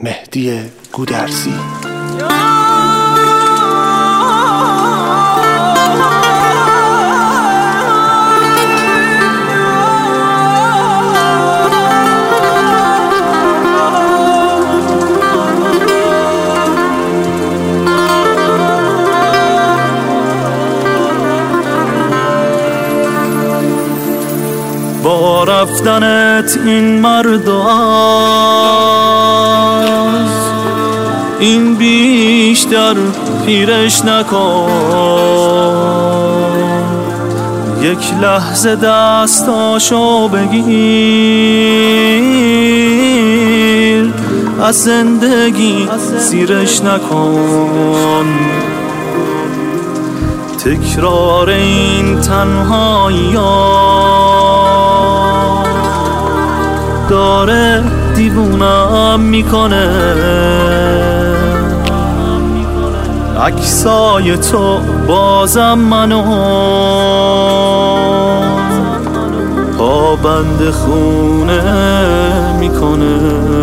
مهدی گودرزی. با رفتنت این مرد این بیشتر پیرش نکن، یک لحظه دستاشو بگیر، از زندگی سیرش نکن. تکرار این تنهایی داره دیوونم میکنه، عکسای تو بازم منو پابند خونه میکنه.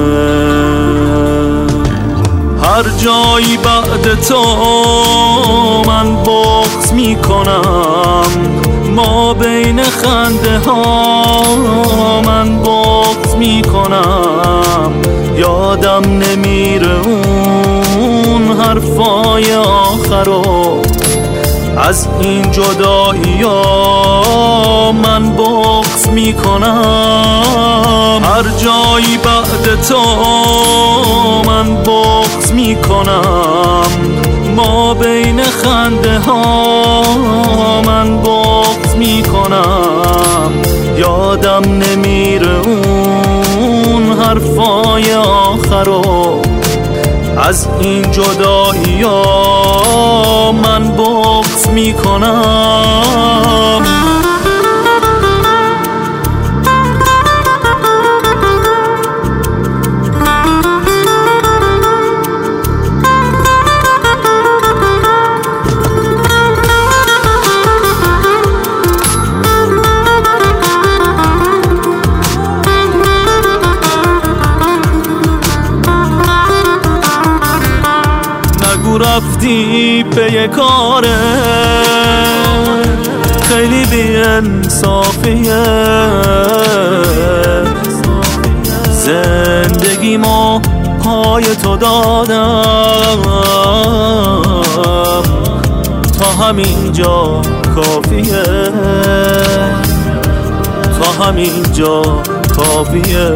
هر جایی بعد تو من بغض میکنم، ما بین خنده ها من بغض میکنم. یادم نمیره اون حرفای آخرو، از این جدایی ها من بغض میکنم. هر جایی بعد تو من بغض میکنم، ما بین خنده ها من بغض میکنم. یادم نمیره اون حرفای آخرو، از این جدایی ها من بغض میکنم. رفتی پی کاره خیلی بی انصافیه، زندگیمو پای تو دادم، تا همینجا کافیه، تا همینجا کافیه.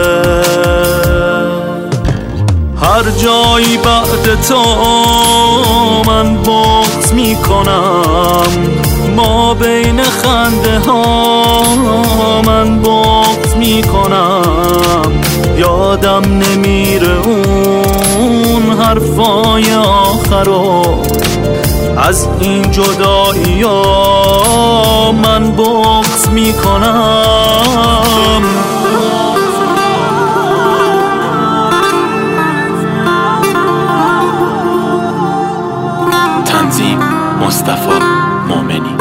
هر جایی بعد تو من بغض میکنم، ما بین خنده ها من بغض میکنم. یادم نمیره اون حرفای آخرو، از این جدایی ها من بغض میکنم. مصطفی مومنی.